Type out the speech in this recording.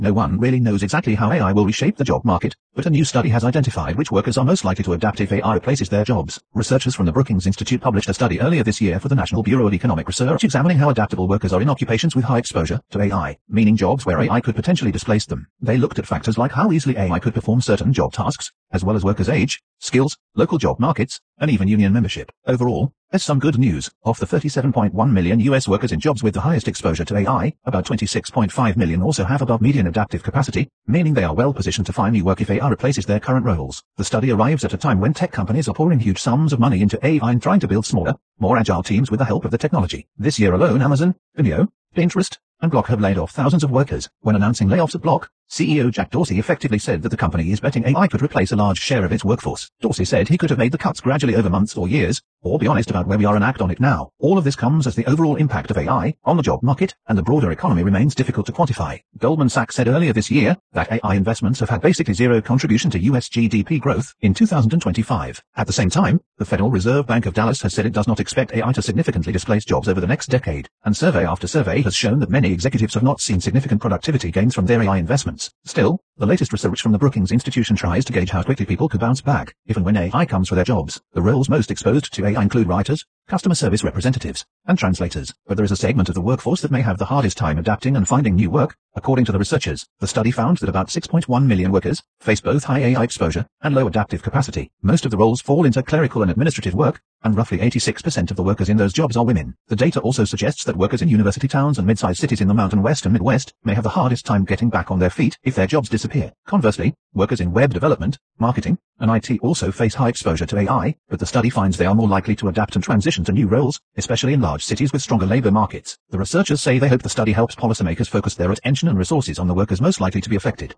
No one really knows exactly how AI will reshape the job market, but a new study has identified which workers are most likely to adapt if AI replaces their jobs. Researchers from the Brookings Institute published a study earlier this year for the National Bureau of Economic Research examining how adaptable workers are in occupations with high exposure to AI, meaning jobs where AI could potentially displace them. They looked at factors like how easily AI could perform certain job tasks, as well as workers' age, skills, local job markets, and even union membership. Overall, there's some good news. Of the 37.1 million US workers in jobs with the highest exposure to AI, about 26.5 million also have above median adaptive capacity, meaning they are well positioned to find new work if AI replaces their current roles. The study arrives at a time when tech companies are pouring huge sums of money into AI and trying to build smaller, more agile teams with the help of the technology. This year alone, Amazon, Vimeo, Pinterest, and Block have laid off thousands of workers. When announcing layoffs at Block, CEO Jack Dorsey effectively said that the company is betting AI could replace a large share of its workforce. Dorsey said he could have made the cuts gradually over months or years, or be honest about where we are and act on it now. All of this comes as the overall impact of AI on the job market and the broader economy remains difficult to quantify. Goldman Sachs said earlier this year that AI investments have had basically zero contribution to US GDP growth in 2025. At the same time, the Federal Reserve Bank of Dallas has said it does not expect AI to significantly displace jobs over the next decade, and survey after survey has shown that many executives have not seen significant productivity gains from their AI investments. Still, the latest research from the Brookings Institution tries to gauge how quickly people could bounce back if and when AI comes for their jobs. The roles most exposed to AI include writers, customer service representatives, and translators, but there is a segment of the workforce that may have the hardest time adapting and finding new work. According to the researchers, the study found that about 6.1 million workers face both high AI exposure and low adaptive capacity. Most of the roles fall into clerical and administrative work, and roughly 86% of the workers in those jobs are women. The data also suggests that workers in university towns and mid-sized cities in the Mountain West and Midwest may have the hardest time getting back on their feet if their jobs disappear. Conversely, workers in web development, marketing, and IT also face high exposure to AI, but the study finds they are more likely to adapt and transition to new roles, especially in large cities with stronger labor markets. The researchers say they hope the study helps policymakers focus their attention and resources on the workers most likely to be affected.